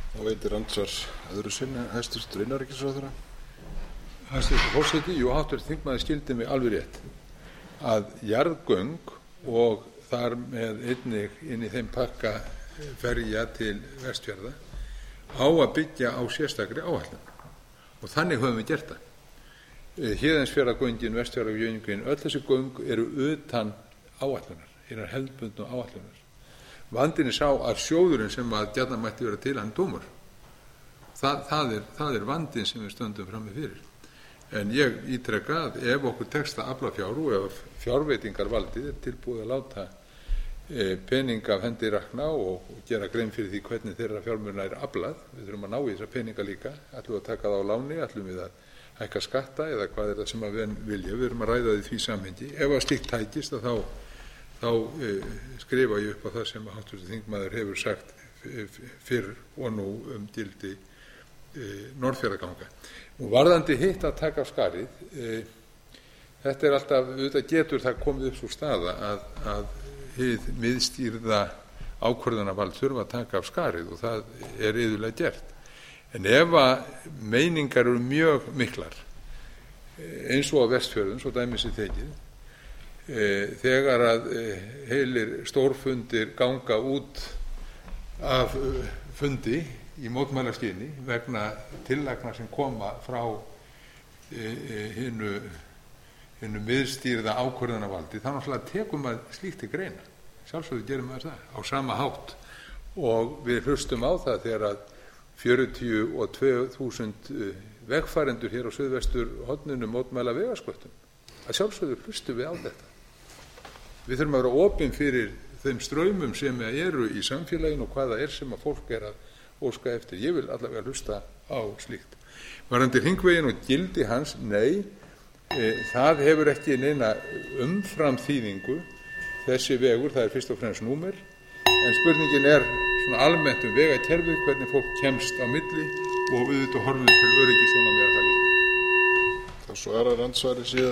og veitir andsvar öðru sinni hæstvirtur innanríkisráðherra. Hæstvirtur forseti, háttvirtur þingmaður skildi mig alveg rétt að jarðgöng og þar með einnig inn í þeim pakka ferja til Vestfjarða á að byggja á sérstakri áætlun og þannig höfum við gert það. Héðinsfjarðargöngin, Vestfjarðargöngin, öll þessi göng eru utan áætlunar, hinar hefðbundnu áætlunar. Vandinn er sá að sjóðurinn sem að gjarnan mætti vera til, hann dómur. Það er vandinn sem við stöndum frammi fyrir. En ég ítreka að ef okkur tekst að afla fjár og ef fjárveitingarvaldið er tilbúið að láta peninga af hendi rakna og gera grein fyrir því hvernig þeirra fjármuna er aflað, við þurfum að ná í þessa peninga líka, ætlum við að taka það á láni, ætlum við að hækka skatta eða hvað er það sem að við vilja, við erum að ræða því samhengi. Ef að slíkt tækist þá skrifa ég upp á það sem háttvirtur þingmaður hefur sagt fyrr og nú gildi Norðfjarðarganga. Varðandi hitt að taka af skarið, þetta er alltaf, auðvitað getur það komið upp svo staða að hið miðstýrða ákvörðunarvald þurfa að taka af skarið og það er iðulega gert. En ef að meiningar eru mjög miklar, eins og á Vestfjörðum, svo dæmis í tekið, þegar að heilir stórfundir ganga út af fundi í mótmælaskyni vegna tillagna sem koma frá hinu miðstýrða ákvörðunarvaldi, þá náttúrulega tekum maður slíkt til greina. Sjálfsögðu gerum maður það á sama hátt og við hlustum á það þegar að 42.000 vegfarendur hér á suðvesturhorninu mótmæla vegasköttum. Að sjálfsögðu hlustum við á þetta. Við þurfum að vera opin fyrir þeim straumum sem eru í samfélaginu og hvaða er sem að fólk er að óska eftir. Ég vil allavega hlusta á slíkt. Varðandi hringveginn og gildi hans, nei, það hefur ekki neina umframþýðingu. Þessi vegur, það er fyrst og fremst númer, en spurningin er svona almennt vegakerfið, hvernig fólk kemst á milli og auðvitað horfum til öryggissjónarmiða það líka. Það svarar andsvari síðan.